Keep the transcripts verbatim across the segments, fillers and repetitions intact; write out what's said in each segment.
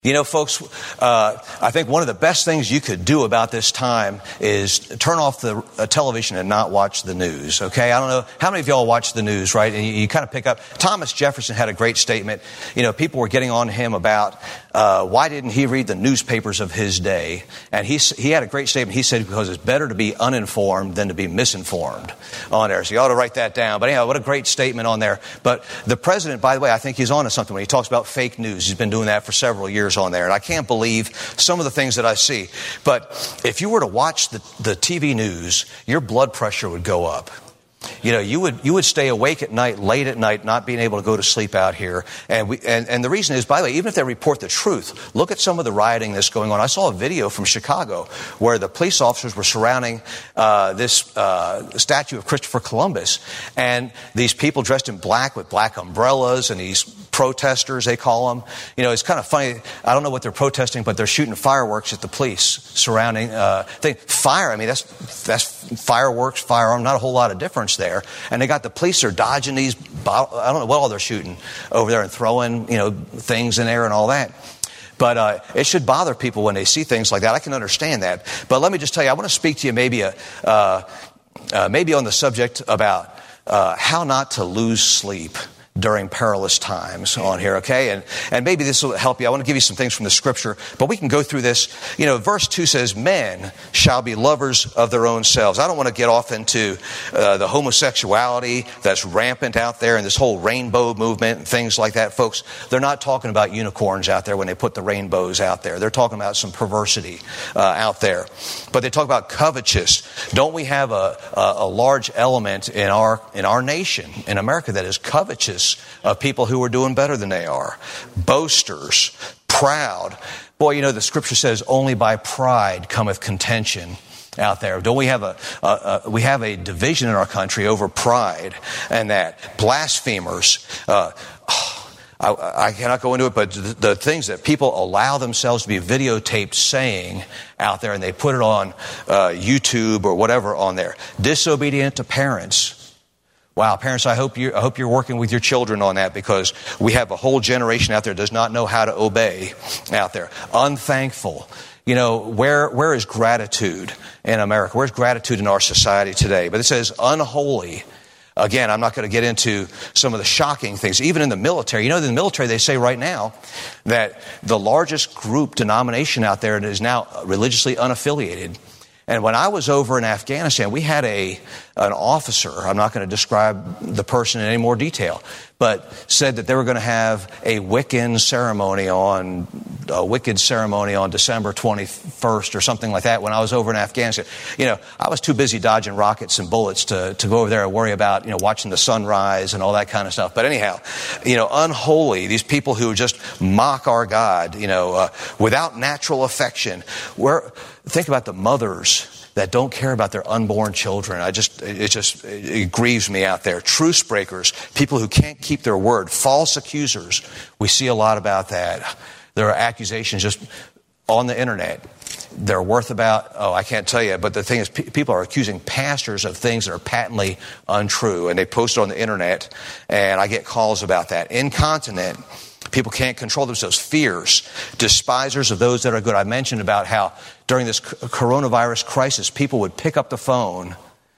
You know, folks, uh, I think one of the best things you could do about this time is turn off the uh, television and not watch the news, okay? I don't know, how many of y'all watch the news, right? And you, you kind of pick up, Thomas Jefferson had a great statement. You know, people were getting on him about uh, why didn't he read the newspapers of his day? And he, he had a great statement. He said, because it's better to be uninformed than to be misinformed on there. So you ought to write that down. But anyhow, what a great statement on there. But the president, by the way, I think he's on to something when he talks about fake news. He's been doing that for several years on there, and I can't believe some of the things that I see. But if you were to watch the, the T V news, your blood pressure would go up. You know, you would you would stay awake at night, late at night, not being able to go to sleep out here. And we and, and the reason is, by the way, even if they report the truth, look at some of the rioting that's going on. I saw a video from Chicago where the police officers were surrounding uh, this uh, statue of Christopher Columbus, and these people dressed in black with black umbrellas, and these protesters, they call them. You know, it's kind of funny. I don't know what they're protesting, but they're shooting fireworks at the police surrounding uh, thing. Fire. I mean, that's that's fireworks, firearm. Not a whole lot of difference there. And they got the police are dodging these. I don't know what all they're shooting over there and throwing, you know, things in there and all that. But uh, it should bother people when they see things like that. I can understand that. But let me just tell you, I want to speak to you maybe a, uh, uh, maybe on the subject about uh, how not to lose sleep during perilous times on here, okay? And and maybe this will help you. I want to give you some things from the scripture, but we can go through this. You know, verse two says, men shall be lovers of their own selves. I don't want to get off into uh, the homosexuality that's rampant out there and this whole rainbow movement and things like that. Folks, they're not talking about unicorns out there when they put the rainbows out there. They're talking about some perversity uh, out there. But they talk about covetous. Don't we have a, a, a large element in our in our nation, in America, that is covetous? Of people who are doing better than they are. Boasters, proud. Boy, you know, the scripture says only by pride cometh contention out there. Don't we have a, a, a we have a division in our country over pride and that. Blasphemers. Uh, oh, I, I cannot go into it, but the, the things that people allow themselves to be videotaped saying out there, and they put it on uh, YouTube or whatever on there. Disobedient to parents. Wow, parents, I hope you I hope you're working with your children on that, because we have a whole generation out there that does not know how to obey out there. Unthankful. You know, where where is gratitude in America? Where's gratitude in our society today? But it says unholy. Again, I'm not going to get into some of the shocking things. Even in the military, you know, in the military they say right now that the largest group denomination out there is now religiously unaffiliated. And when I was over in Afghanistan, we had a an officer, I'm not going to describe the person in any more detail, but said that they were going to have a Wiccan ceremony on, a wicked ceremony on December twenty-first or something like that when I was over in Afghanistan. You know, I was too busy dodging rockets and bullets to, to go over there and worry about, you know, watching the sunrise and all that kind of stuff. But anyhow, you know, unholy, these people who just mock our God, you know, uh, without natural affection. We're, think about the mothers that don't care about their unborn children. I just, it just, it grieves me out there. Truce breakers, people who can't keep their word, false accusers. We see a lot about that. There are accusations just on the internet. They're worth about, oh, I can't tell you, but the thing is, pe- people are accusing pastors of things that are patently untrue, and they post it on the internet, and I get calls about that. Incontinent. People can't control themselves. Fierce. Despisers of those that are good. I mentioned about how during this coronavirus crisis, people would pick up the phone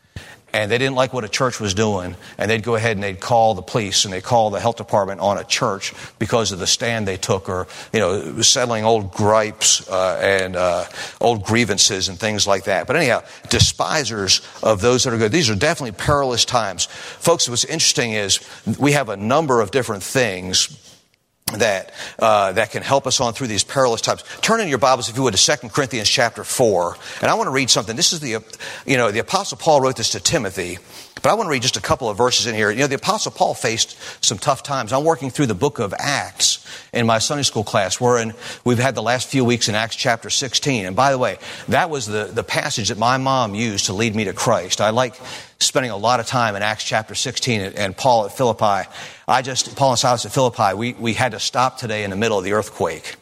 and they didn't like what a church was doing, and they'd go ahead and they'd call the police and they'd call the health department on a church because of the stand they took, or, you know, settling old gripes uh, and uh, old grievances and things like that. But anyhow, despisers of those that are good. These are definitely perilous times. Folks, what's interesting is we have a number of different things that uh, that can help us on through these perilous times. Turn in your Bibles, if you would, to Second Corinthians chapter four. And I want to read something. This is the, you know, the Apostle Paul wrote this to Timothy. But I want to read just a couple of verses in here. You know, the Apostle Paul faced some tough times. I'm working through the book of Acts in my Sunday school class. We're in, we've had the last few weeks in Acts chapter sixteen. And by the way, that was the, the passage that my mom used to lead me to Christ. I like spending a lot of time in Acts chapter sixteen and, and Paul at Philippi. I just, Paul and Silas at Philippi, we, we had to stop today in the middle of the earthquake.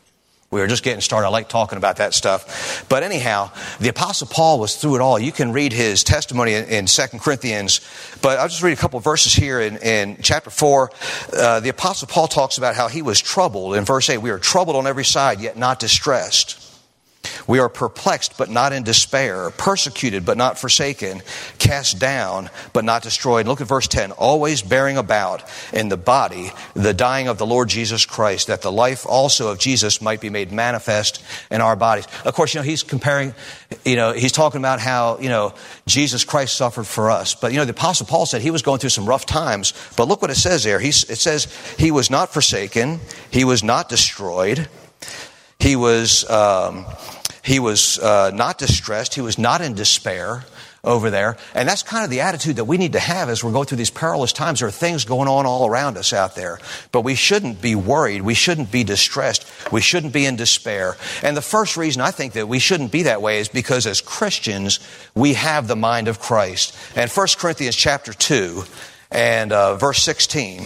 We were just getting started. I like talking about that stuff. But anyhow, the Apostle Paul was through it all. You can read his testimony in, in Second Corinthians. But I'll just read a couple of verses here in, in chapter four. Uh, the Apostle Paul talks about how he was troubled. In verse eight, we are troubled on every side, yet not distressed. We are perplexed, but not in despair. Persecuted, but not forsaken. Cast down, but not destroyed. Look at verse ten. Always bearing about in the body the dying of the Lord Jesus Christ, that the life also of Jesus might be made manifest in our bodies. Of course, you know, he's comparing, you know, he's talking about how, you know, Jesus Christ suffered for us. But, you know, the Apostle Paul said he was going through some rough times. But look what it says there. He's, it says he was not forsaken. He was not destroyed. He was... Um, He was uh, not distressed. He was not in despair over there. And that's kind of the attitude that we need to have as we're going through these perilous times. There are things going on all around us out there. But we shouldn't be worried. We shouldn't be distressed. We shouldn't be in despair. And the first reason I think that we shouldn't be that way is because as Christians, we have the mind of Christ. And First Corinthians chapter two and uh, verse sixteen.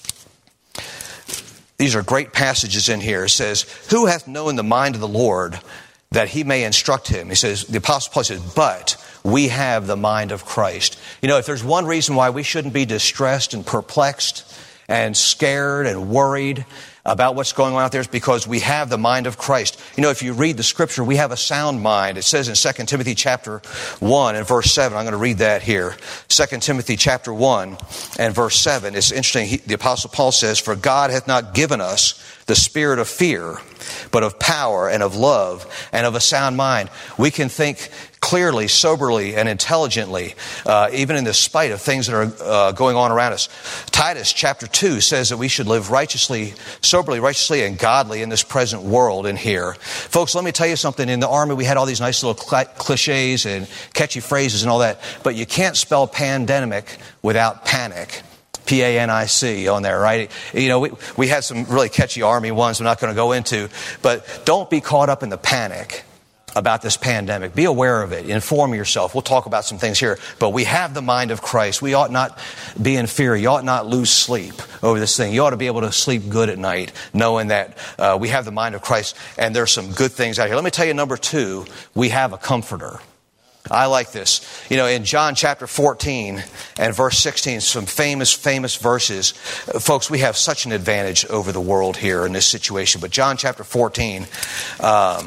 These are great passages in here. It says, who hath known the mind of the Lord, that he may instruct him? He says, the Apostle Paul says, but we have the mind of Christ. You know, if there's one reason why we shouldn't be distressed and perplexed and scared and worried about what's going on out there, is because we have the mind of Christ. You know, if you read the scripture, we have a sound mind. It says in Second Timothy chapter one and verse seven, I'm going to read that here. Second Timothy chapter one and verse seven. It's interesting. He, the Apostle Paul says, for God hath not given us the spirit of fear, but of power and of love and of a sound mind. We can think clearly, soberly, and intelligently, uh, even in the spite of things that are uh, going on around us. Titus chapter two says that we should live righteously, soberly, righteously, and godly in this present world in here. Folks, let me tell you something. In the Army, we had all these nice little cl- cliches and catchy phrases and all that, but you can't spell pandemic without panic. P A N I C on there, right? You know, we, we had some really catchy Army ones I'm not going to go into, but don't be caught up in the panic about this pandemic. Be aware of it. Inform yourself. We'll talk about some things here, but we have the mind of Christ. We ought not be in fear. You ought not lose sleep over this thing. You ought to be able to sleep good at night, knowing that uh, we have the mind of Christ, and there's some good things out here. Let me tell you, number two, we have a comforter. I like this. You know, in John chapter fourteen and verse sixteen, some famous, famous verses. Uh, folks, we have such an advantage over the world here in this situation. But John chapter fourteen, um,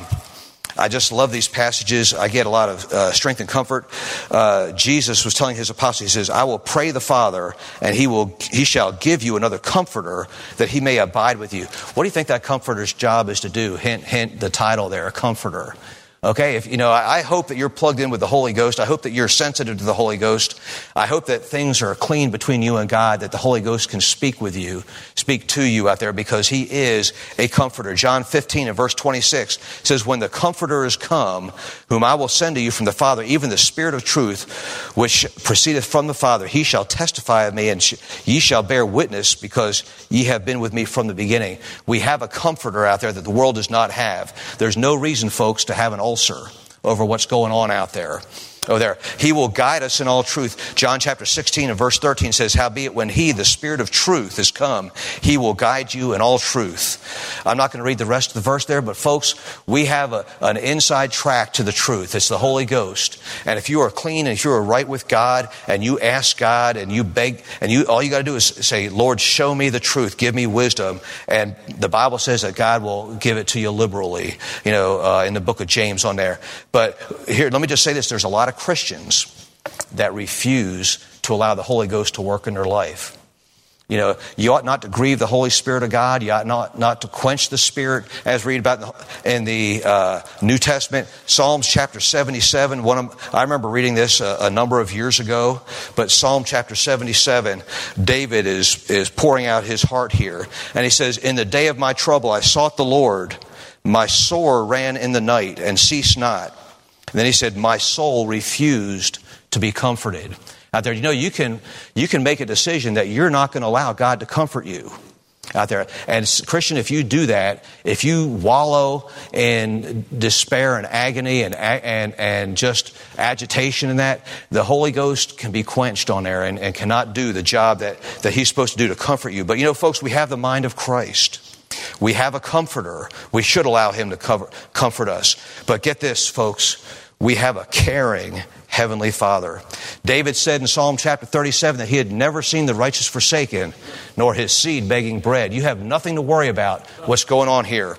I just love these passages. I get a lot of uh, strength and comfort. Uh, Jesus was telling his apostles, he says, I will pray the Father, and he will, he shall give you another comforter, that he may abide with you. What do you think that comforter's job is to do? Hint, hint, the title there, a comforter. Okay, if you know, I hope that you're plugged in with the Holy Ghost. I hope that you're sensitive to the Holy Ghost. I hope that things are clean between you and God, that the Holy Ghost can speak with you, speak to you out there, because he is a comforter. John fifteen and verse twenty-six says, when the comforter is come, whom I will send to you from the Father, even the Spirit of truth, which proceedeth from the Father, he shall testify of me, and sh- ye shall bear witness, because ye have been with me from the beginning. We have a comforter out there that the world does not have. There's no reason, folks, to have an ulcer over what's going on out there. Oh, there. He will guide us in all truth. John chapter sixteen and verse thirteen says, howbeit when he, the Spirit of truth, is come, he will guide you in all truth. I'm not going to read the rest of the verse there, but folks, we have a, an inside track to the truth. It's the Holy Ghost. And if you are clean and if you are right with God, and you ask God and you beg, and you all you got to do is say, Lord, show me the truth, give me wisdom. And the Bible says that God will give it to you liberally, you know, uh, in the book of James on there. But here, let me just say this. There's a lot of Christians that refuse to allow the Holy Ghost to work in their life. You know, you ought not to grieve the Holy Spirit of God. You ought not, not to quench the Spirit, as we read about in the, in the uh, New Testament. Psalms chapter seventy-seven. One of, I remember reading this a, a number of years ago, but Psalm chapter seventy-seven, David is, is pouring out his heart here. And he says, in the day of my trouble I sought the Lord. My sore ran in the night and ceased not. And then he said, my soul refused to be comforted. Out there, you know, you can you can make a decision that you're not going to allow God to comfort you out there. And Christian, if you do that, if you wallow in despair and agony and and and just agitation in that, the Holy Ghost can be quenched on there and, and cannot do the job that, that he's supposed to do to comfort you. But you know, folks, we have the mind of Christ. We have a comforter. We should allow him to cover, comfort us. But get this, folks. We have a caring Heavenly Father. David said in Psalm chapter thirty-seven that he had never seen the righteous forsaken, nor his seed begging bread. You have nothing to worry about what's going on here.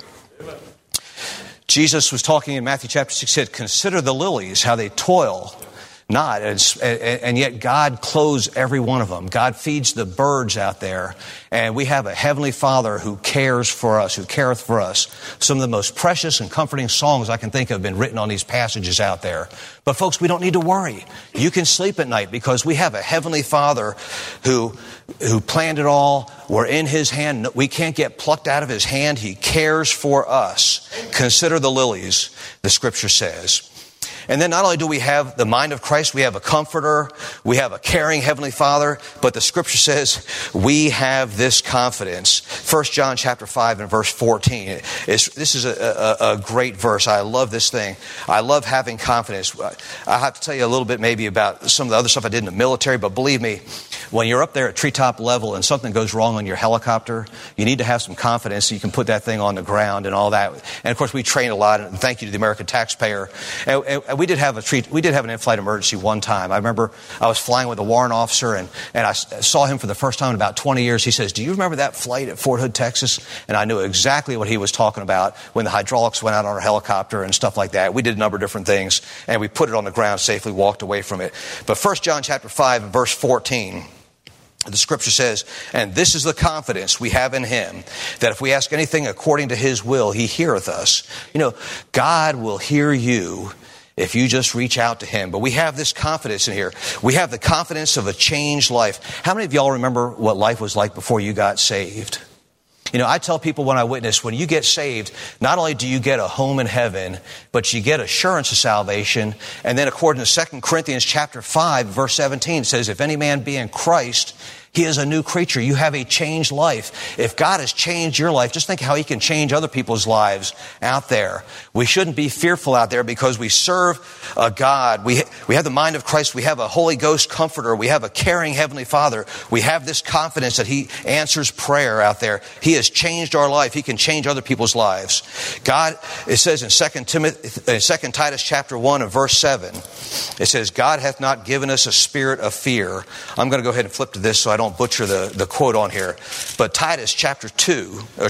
Jesus was talking in Matthew chapter six, said, consider the lilies, how they toil not. And, and yet God clothes every one of them. God feeds the birds out there. And we have a Heavenly Father who cares for us, who careth for us. Some of the most precious and comforting songs I can think of have been written on these passages out there. But folks, we don't need to worry. You can sleep at night because we have a Heavenly Father who, who planned it all. We're in His hand. We can't get plucked out of His hand. He cares for us. Consider the lilies, the Scripture says. And then not only do we have the mind of Christ, we have a comforter, we have a caring Heavenly Father, but the Scripture says we have this confidence. First John chapter five and verse fourteen. It's, this is a, a, a great verse. I love this thing. I love having confidence. I have to tell you a little bit maybe about some of the other stuff I did in the military, but believe me, when you're up there at treetop level and something goes wrong on your helicopter, you need to have some confidence so you can put that thing on the ground and all that. And of course, we train a lot, and thank you to the American taxpayer. And, and we did have a treat, we did have an in-flight emergency one time. I remember I was flying with a warrant officer, and, and I saw him for the first time in about twenty years. He says, do you remember that flight at Fort Hood, Texas? And I knew exactly what he was talking about when the hydraulics went out on our helicopter and stuff like that. We did a number of different things, and we put it on the ground, safely walked away from it. But First John chapter five and verse fourteen, the Scripture says, and this is the confidence we have in Him, that if we ask anything according to His will, He heareth us. You know, God will hear you if you just reach out to Him. But we have this confidence in here. We have the confidence of a changed life. How many of y'all remember what life was like before you got saved? You know, I tell people when I witness, when you get saved, not only do you get a home in heaven, but you get assurance of salvation. And then according to Second Corinthians chapter five, verse seventeen, it says, if any man be in Christ, he is a new creature. You have a changed life. If God has changed your life, just think how He can change other people's lives out there. We shouldn't be fearful out there because we serve a God. We, we have the mind of Christ. We have a Holy Ghost comforter. We have a caring Heavenly Father. We have this confidence that He answers prayer out there. He has changed our life. He can change other people's lives. God, it says in Second Timothy, Second Titus chapter one and verse seven, it says, God hath not given us a spirit of fear. I'm going to go ahead and flip to this so I don't Don't butcher the, the quote on here. But Titus chapter two, or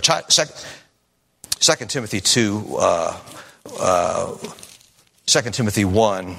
Second Timothy two, uh, uh, Second Timothy one,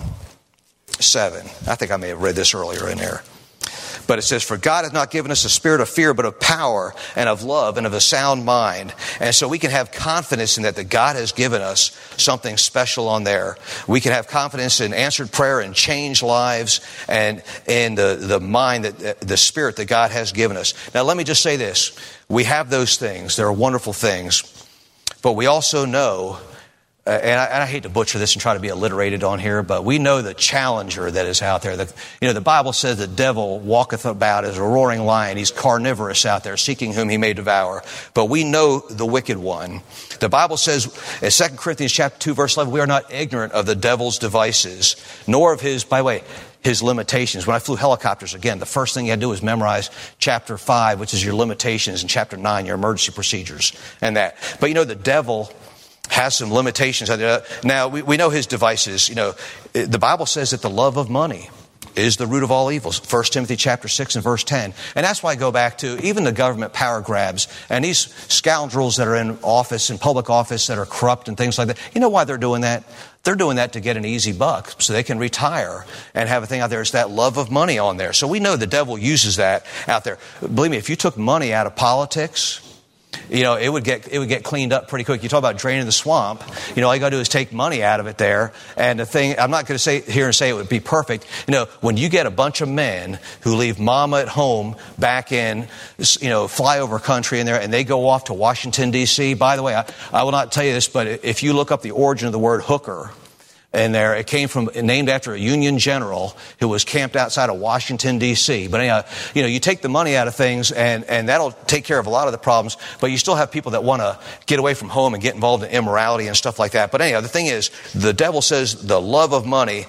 seven. I think I may have read this earlier in there. But it says, for God hath not given us a spirit of fear, but of power and of love and of a sound mind. And so we can have confidence in that, that God has given us something special on there. We can have confidence in answered prayer and changed lives and in the, the mind, that the spirit that God has given us. Now, let me just say this. We have those things. They're wonderful things. But we also know, Uh, and, I, and I hate to butcher this and try to be alliterated on here, but we know the challenger that is out there. The, you know, the Bible says the devil walketh about as a roaring lion. He's carnivorous out there, seeking whom he may devour. But we know the wicked one. The Bible says in Second Corinthians chapter two, verse eleven, we are not ignorant of the devil's devices, nor of his, by the way, his limitations. When I flew helicopters, again, the first thing you had to do was memorize chapter five, which is your limitations, and chapter nine, your emergency procedures, and that. But you know, the devil has some limitations. Now, we, we know his devices. You know, the Bible says that the love of money is the root of all evils. First Timothy chapter six and verse ten. And that's why I go back to even the government power grabs and these scoundrels that are in office, in public office, that are corrupt and things like that. You know why they're doing that? They're doing that to get an easy buck so they can retire and have a thing out there. It's that love of money on there. So we know the devil uses that out there. Believe me, if you took money out of politics, you know, it would get it would get cleaned up pretty quick. You talk about draining the swamp. You know, all you got to do is take money out of it there. And the thing, I'm not going to say here and say it would be perfect. You know, when you get a bunch of men who leave mama at home back in, you know, flyover country in there, and they go off to Washington, D C. By the way, I, I will not tell you this, but if you look up the origin of the word hooker, in there, it came from, named after a Union general who was camped outside of Washington, D C. But anyhow, you know, you take the money out of things and, and that'll take care of a lot of the problems, but you still have people that want to get away from home and get involved in immorality and stuff like that. But anyhow, the thing is, the devil says the love of money,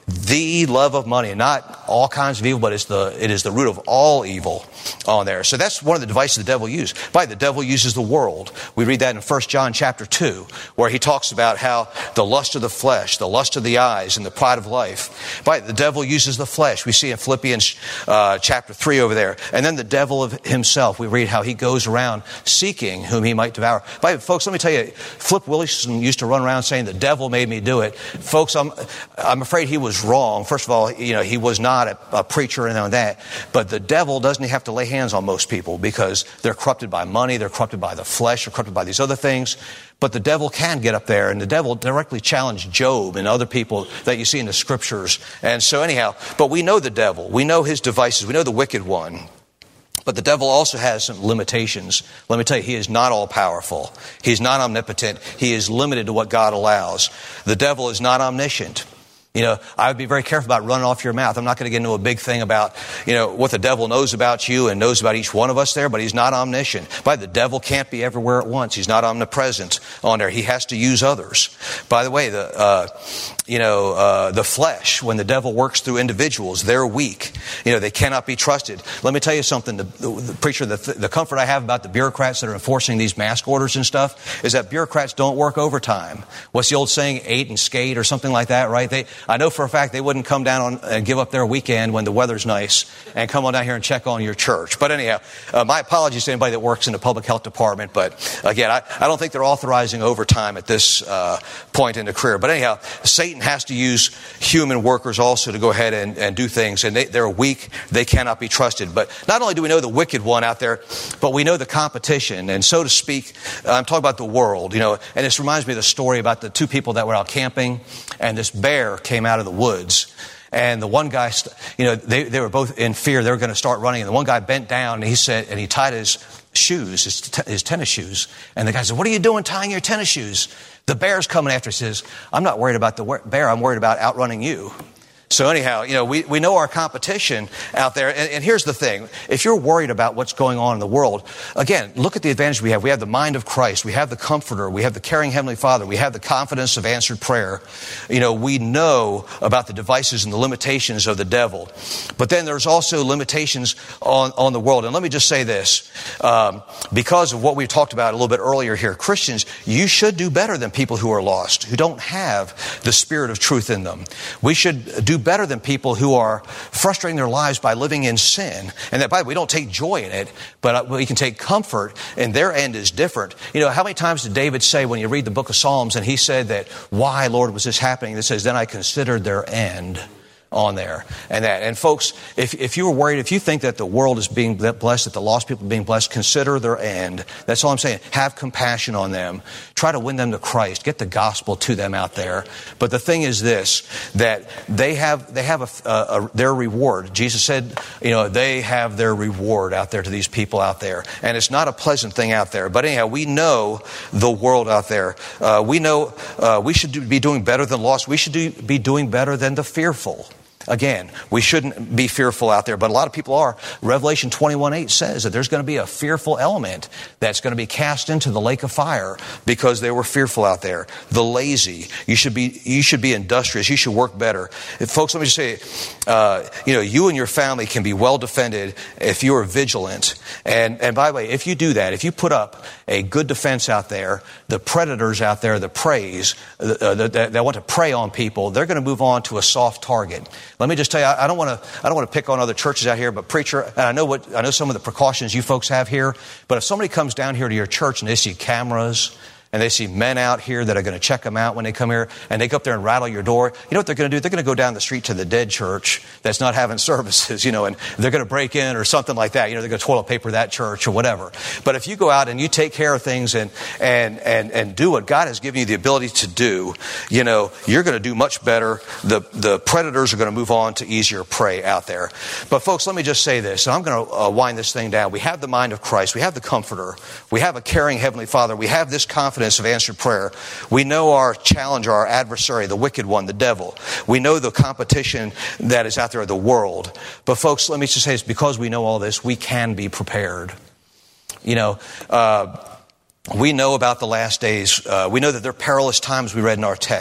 the love of money, not all kinds of evil, but it's the, it is the root of all evil on there. So that's one of the devices the devil used. By the devil uses the world. We read that in First John chapter two, where he talks about how the lust of the flesh, the lust of the eyes, and the pride of life. By the devil uses the flesh. We see in Philippians uh, chapter three over there. And then the devil of himself. We read how he goes around seeking whom he might devour. By folks, let me tell you, Flip Wilson used to run around saying the devil made me do it. Folks, I'm I'm afraid he was wrong. First of all, you know, he was not a, a preacher and all that. But the devil doesn't have to lay hands on most people because they're corrupted by money, they're corrupted by the flesh, they're corrupted by these other things. But the devil can get up there, and the devil directly challenged Job and other people that you see in the scriptures. And so anyhow, but we know the devil. We know his devices. We know the wicked one. But the devil also has some limitations. Let me tell you, he is not all-powerful. He's not omnipotent. He is limited to what God allows. The devil is not omniscient. You know, I would be very careful about running off your mouth. I'm not going to get into a big thing about, you know, what the devil knows about you and knows about each one of us there, but he's not omniscient. But the devil can't be everywhere at once. He's not omnipresent on there. He has to use others. By the way, the, uh, you know, uh, the flesh, when the devil works through individuals, they're weak. You know, they cannot be trusted. Let me tell you something, the, the, the preacher, the, the comfort I have about the bureaucrats that are enforcing these mask orders and stuff is that bureaucrats don't work overtime. What's the old saying, eat and skate or something like that, right? They, I know for a fact they wouldn't come down on, and give up their weekend when the weather's nice and come on down here and check on your church. But anyhow, uh, my apologies to anybody that works in the public health department. But again, I, I don't think they're authorizing overtime at this uh, point in the career. But anyhow, Satan has to use human workers also to go ahead and, and do things. And they, they're weak. They cannot be trusted. But not only do we know the wicked one out there, but we know the competition. And so to speak, I'm talking about the world, you know, and this reminds me of the story about the two people that were out camping, and this bear came out of the woods. And the one guy, you know, they, they were both in fear. They were going to start running. And the one guy bent down and he said, and he tied his shoes, his, t- his tennis shoes. And the guy said, "What are you doing tying your tennis shoes?" The bear's coming after. He says, "I'm not worried about the bear. I'm worried about outrunning you." So anyhow, you know, we, we know our competition out there. And, and here's the thing. If you're worried about what's going on in the world, again, look at the advantage we have. We have the mind of Christ. We have the Comforter. We have the caring Heavenly Father. We have the confidence of answered prayer. You know, we know about the devices and the limitations of the devil. But then there's also limitations on, on the world. And let me just say this. Um, because of what we talked about a little bit earlier here, Christians, you should do better than people who are lost, who don't have the spirit of truth in them. We should do better than people who are frustrating their lives by living in sin. And that, by the way, we don't take joy in it, but we can take comfort, and their end is different. You know, how many times did David say when you read the book of Psalms, and he said that, "Why, Lord, was this happening?" It says, "Then I considered their end." On there and that. And folks, if, if you were worried, if you think that the world is being blessed, that the lost people are being blessed, consider their end. That's all I'm saying. Have compassion on them. Try to win them to Christ. Get the gospel to them out there. But the thing is this, that they have, they have a, a, a, their reward. Jesus said, you know, they have their reward out there to these people out there. And it's not a pleasant thing out there. But anyhow, we know the world out there. Uh, we know uh, we should do, be doing better than lost. We should do, be doing better than the fearful. Again, we shouldn't be fearful out there, but a lot of people are. Revelation twenty-one eight says that there's going to be a fearful element that's going to be cast into the lake of fire because they were fearful out there. The lazy. You should be, you should be industrious. You should work better. If, folks, let me just say, uh, you know, you and your family can be well defended if you are vigilant. And, and by the way, if you do that, if you put up a good defense out there, the predators out there, the preys, uh, that, that want to prey on people, they're going to move on to a soft target. Let me just tell you, I don't want to, I don't want to pick on other churches out here, but preacher, and I know what, I know some of the precautions you folks have here, but if somebody comes down here to your church and they see cameras, and they see men out here that are going to check them out when they come here, and they go up there and rattle your door, you know what they're going to do? They're going to go down the street to the dead church that's not having services, you know, and they're going to break in or something like that. You know, they're going to toilet paper that church or whatever. But if you go out and you take care of things and and and and do what God has given you the ability to do, you know, you're going to do much better. The the predators are going to move on to easier prey out there. But folks, let me just say this, and I'm going to uh, wind this thing down. We have the mind of Christ. We have the Comforter. We have a caring Heavenly Father. We have this confidence of answered prayer. We know our challenger, our adversary, the wicked one, the devil. We know the competition that is out there of the world. But folks, let me just say this, because we know all this, we can be prepared. You know, uh, we know about the last days. Uh, we know that there are perilous times we read in our text.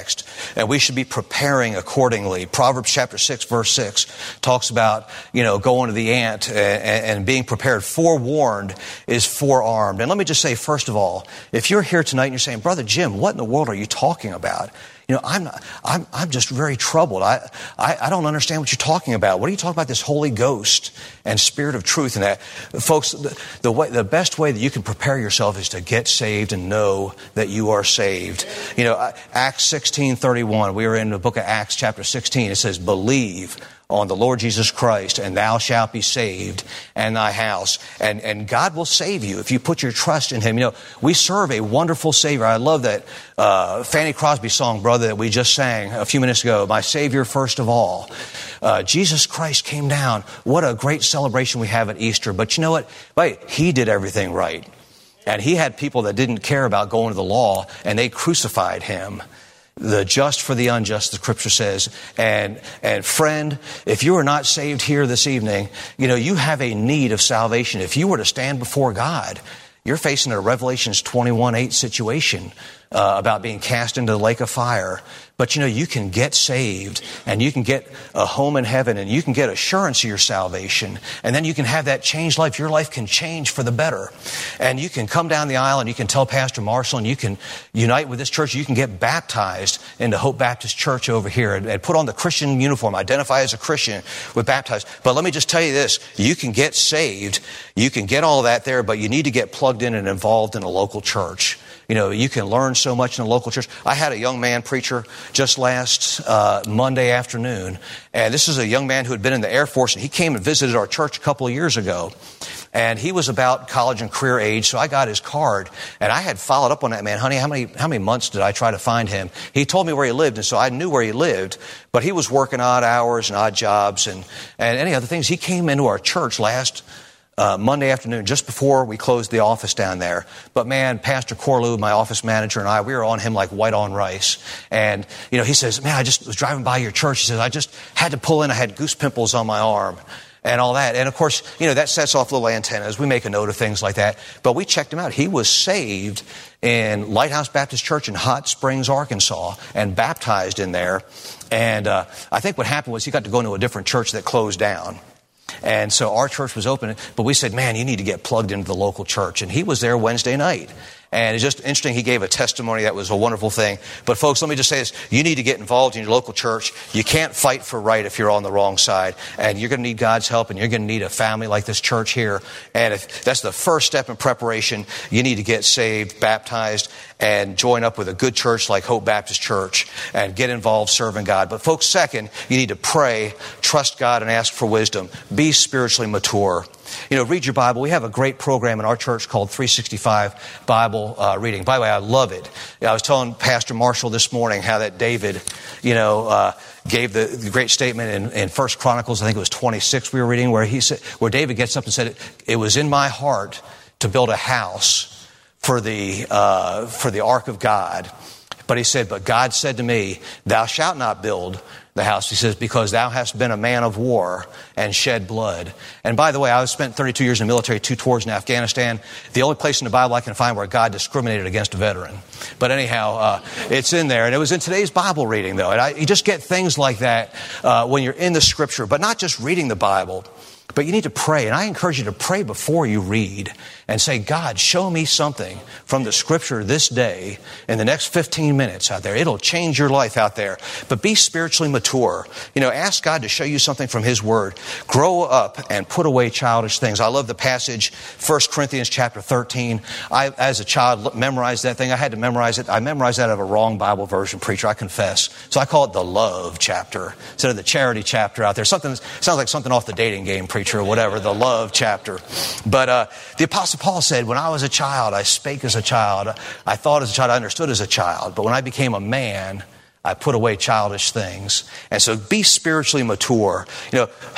and we should be preparing accordingly. Proverbs chapter six, verse six talks about, you know, going to the ant and, and being prepared. Forewarned is forearmed. And let me just say, first of all, if you're here tonight and you're saying, Brother Jim, what in the world are you talking about? You know, I'm, I'm, I'm just very troubled. I, I, I don't understand what you're talking about. What are you talking about, this Holy Ghost and Spirit of truth and that? Folks, the, the way, the best way that you can prepare yourself is to get saved and know that you are saved. You know, Acts sixteen thirty-one, we were in the book of Acts chapter sixteen. It says, believe on the Lord Jesus Christ, and thou shalt be saved, and thy house. And, and God will save you if you put your trust in Him. You know, we serve a wonderful Savior. I love that uh, Fanny Crosby song, Brother, that we just sang a few minutes ago, My Savior First of All. Uh, Jesus Christ came down. What a great celebration we have at Easter. But you know what? Wait, He did everything right. And He had people that didn't care about going to the law, and they crucified Him. The just for the unjust, the Scripture says. And, and friend, if you are not saved here this evening, you know, you have a need of salvation. If you were to stand before God, you're facing a Revelations twenty-one eight situation uh, about being cast into the lake of fire. But, you know, you can get saved, and you can get a home in heaven, and you can get assurance of your salvation, and then you can have that changed life. Your life can change for the better. And you can come down the aisle, and you can tell Pastor Marshall, and you can unite with this church. You can get baptized into Hope Baptist Church over here and, and put on the Christian uniform, identify as a Christian with baptized. But let me just tell you this. You can get saved. You can get all that there, but you need to get plugged in and involved in a local church. You know, you can learn so much in a local church. I had a young man preacher just last uh, Monday afternoon, and this is a young man who had been in the Air Force, and he came and visited our church a couple of years ago, and he was about college and career age, so I got his card, and I had followed up on that man. Honey, how many how many months did I try to find him? He told me where he lived, and so I knew where he lived, but he was working odd hours and odd jobs and, and any other things. He came into our church last Uh, Monday afternoon, just before we closed the office down there. But man, Pastor Corlew, my office manager, and I, we were on him like white on rice. And, you know, he says, man, I just was driving by your church. He says, I just had to pull in. I had goose pimples on my arm and all that. And of course, you know, that sets off little antennas. We make a note of things like that. But we checked him out. He was saved in Lighthouse Baptist Church in Hot Springs, Arkansas, and baptized in there. And uh, I think what happened was he got to go into a different church that closed down. And so our church was open, but we said, man, you need to get plugged into the local church. And he was there Wednesday night. And it's just interesting. He gave a testimony that was a wonderful thing. But folks, let me just say this. You need to get involved in your local church. You can't fight for right if you're on the wrong side. And you're going to need God's help, and you're going to need a family like this church here. And if that's the first step in preparation, you need to get saved, baptized, and join up with a good church like Hope Baptist Church and get involved serving God. But folks, second, you need to pray, trust God, and ask for wisdom. Be spiritually mature. You know, read your Bible. We have a great program in our church called three sixty-five Bible uh, Reading. By the way, I love it. I was telling Pastor Marshall this morning how that David, you know, uh, gave the, the great statement in, in First Chronicles, I think it was twenty-six we were reading, where he said, where David gets up and said, it was in my heart to build a house for the uh, for the ark of God. But he said, but God said to me, thou shalt not build the house. He says, because thou hast been a man of war and shed blood. And by the way, I spent thirty-two years in the military, two tours in Afghanistan. The only place in the Bible I can find where God discriminated against a veteran. But anyhow, uh, it's in there. And it was in today's Bible reading, though. And I, you just get things like that uh, when you're in the Scripture, but not just reading the Bible. But you need to pray, and I encourage you to pray before you read and say, God, show me something from the Scripture this day in the next fifteen minutes out there. It'll change your life out there. But be spiritually mature. You know, ask God to show you something from His Word. Grow up and put away childish things. I love the passage, First Corinthians chapter thirteen. I, as a child, memorized that thing. I had to memorize it. I memorized that out of a wrong Bible version, preacher, I confess. So I call it the love chapter instead of the charity chapter out there. Something sounds like something off the dating game, preacher, or whatever, the love chapter. But uh, the Apostle Paul said, when I was a child, I spake as a child. I thought as a child, I understood as a child. But when I became a man, I put away childish things. And so be spiritually mature. You know,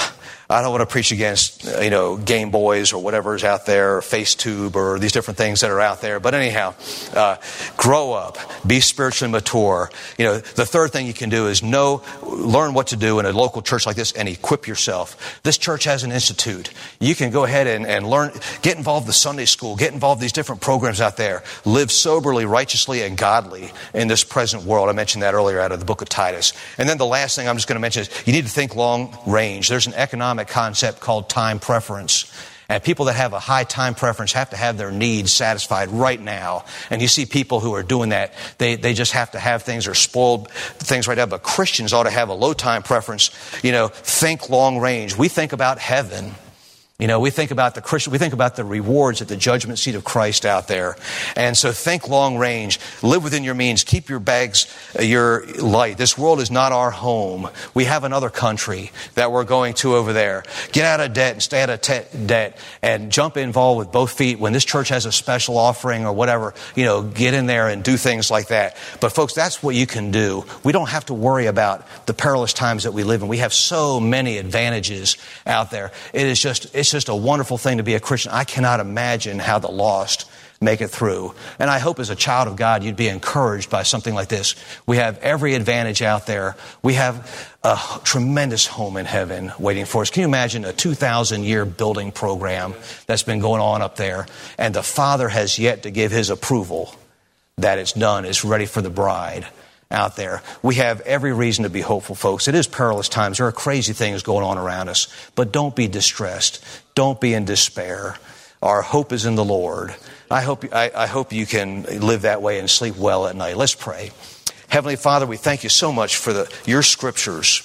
I don't want to preach against, you know, Game Boys or whatever is out there, or FaceTube or these different things that are out there. But anyhow, uh, grow up, be spiritually mature. You know, the third thing you can do is know, learn what to do in a local church like this and equip yourself. This church has an institute. You can go ahead and, and learn, get involved with Sunday school, get involved in these different programs out there. Live soberly, righteously, and godly in this present world. I mentioned that earlier out of the book of Titus. And then the last thing I'm just going to mention is you need to think long range. There's an economic concept called time preference. And people that have a high time preference have to have their needs satisfied right now. And you see people who are doing that. They they just have to have things or spoiled things right now. But Christians ought to have a low time preference. You know, think long range. We think about heaven. You know, we think about the Christian, we think about the rewards at the judgment seat of Christ out there. And so think long range, live within your means, keep your bags, uh, your light. This world is not our home. We have another country that we're going to over there. Get out of debt and stay out of te- debt and jump involved with both feet. When this church has a special offering or whatever, you know, get in there and do things like that. But folks, that's what you can do. We don't have to worry about the perilous times that we live in. We have so many advantages out there. It is just, it's It's just a wonderful thing to be a Christian. I cannot imagine how the lost make it through. And I hope as a child of God, you'd be encouraged by something like this. We have every advantage out there. We have a tremendous home in heaven waiting for us. Can you imagine a two thousand year building program that's been going on up there? And the Father has yet to give his approval that it's done. It's ready for the bride out there. We have every reason to be hopeful, folks. It is perilous times. There are crazy things going on around us. But don't be distressed. Don't be in despair. Our hope is in the Lord. I hope, I, I hope you can live that way and sleep well at night. Let's pray. Heavenly Father, we thank you so much for the, your scriptures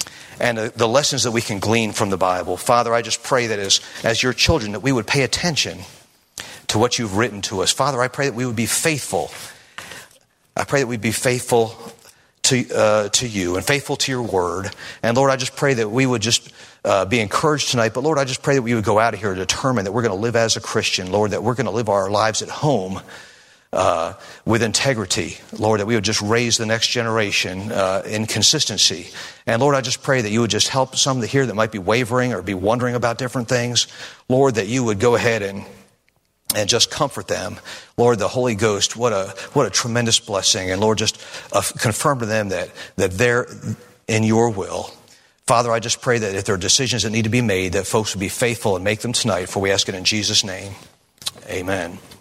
and the, the lessons that we can glean from the Bible. Father, I just pray that as, as your children, that we would pay attention to what you've written to us. Father, I pray that we would be faithful. I pray that we'd be faithful to uh, to you and faithful to your word. And Lord, I just pray that we would just uh, be encouraged tonight. But Lord, I just pray that we would go out of here determined that we're going to live as a Christian. Lord, that we're going to live our lives at home uh, with integrity. Lord, that we would just raise the next generation uh, in consistency. And Lord, I just pray that you would just help some here that might be wavering or be wondering about different things. Lord, that you would go ahead and And just comfort them. Lord, the Holy Ghost, what a what a tremendous blessing. And Lord, just uh, confirm to them that, that they're in your will. Father, I just pray that if there are decisions that need to be made, that folks would be faithful and make them tonight. For we ask it in Jesus' name. Amen.